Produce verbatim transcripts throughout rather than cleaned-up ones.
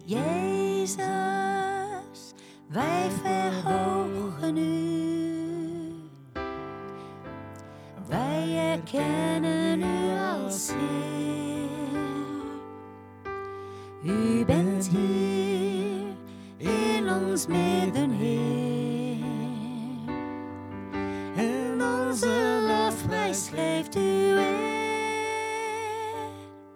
Jezus, wij verhogen u. Wij erkennen u als Heer. U bent hier in ons midden, Heer. En onze lofprijs geeft u eer.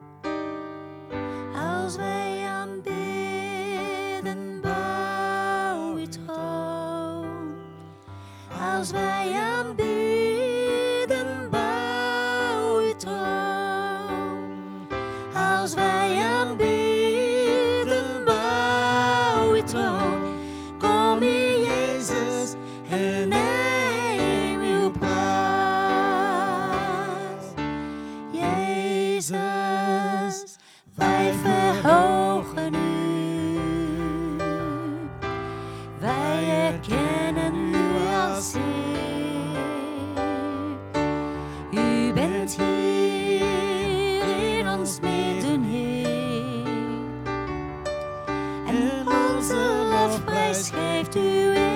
Als wij aanbidden, bouw uw troon. Als wij aanbidden, bouw uw troon. Als wij aanbidden, bouw uw troon. Kom hier, Jezus, en neem uw plaats. Jezus, wij verhogen u. Wij erkennen u als Heer. U bent hier in ons midden, Heer. En onze lofprijs geeft u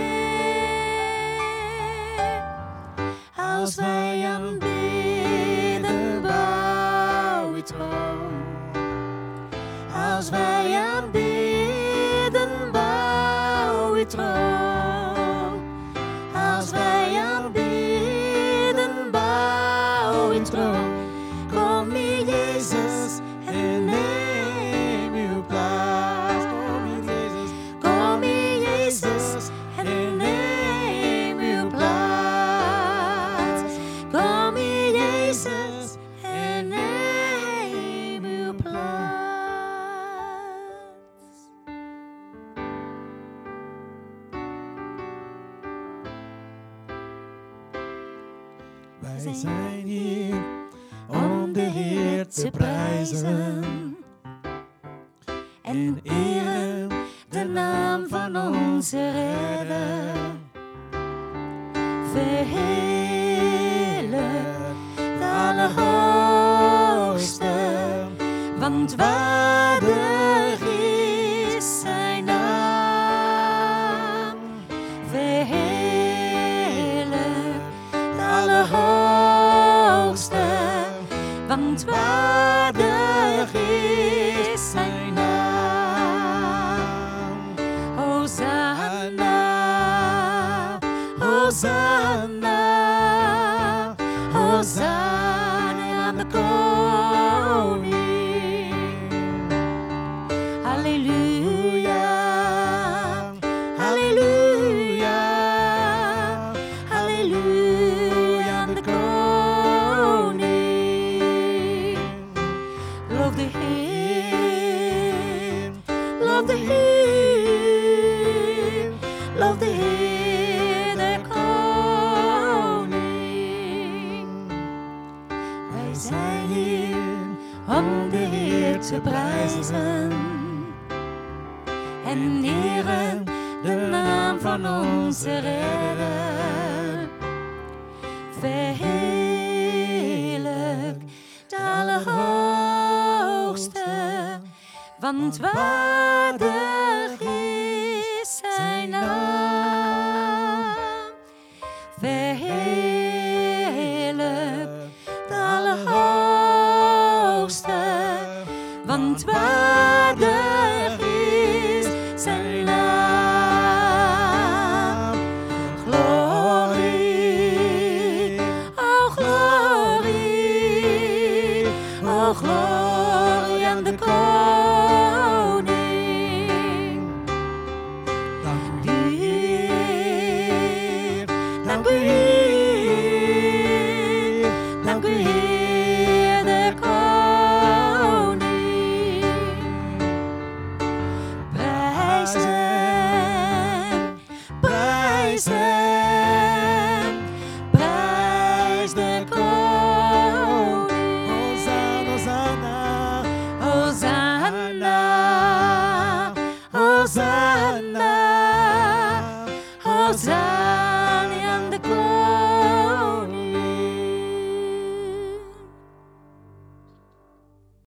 eer. Als wij aanbidden, bouw uw troon. Als wij aanbidden, bouw uw troon. Als wij aanbidden, bouw uw troon. Kom hier, Jezus, en neem uw plaats. Kom hier, Jezus, kom hier, Jezus, en neem uw plaats. Kom hier, Jezus, en neem uw plaats. Wij zijn hier om de Heer te prijzen En eren de naam van onze Redder. Verheerlijk de Allerhoogste, want waardig is zijn naam. Verheerlijk de Allerhoogste, want waardig is zijn naam. Hosanna, Hosanna, Hosanna aan de koning. Halleluja, halleluja, halleluja aan de koning. Loof de Heer, loof de Heer, loof de Heer der koning. Wij zijn hier om de Heer te prijzen en eren de naam van onze Redder. Verheerlijk de Allerhoogste, want waardig is zijn naam. Verheerlijk de Allerhoogste, want waardig is zijn naam. Glorie, oh glorie, oh glorie aan de koning. Dank u, Heer, dank u Heer, dank u Heer der koning. Prijs hem, prijs hem, prijs de koning. Hosanna, Hosanna, Hosanna, Hosanna, Hosanna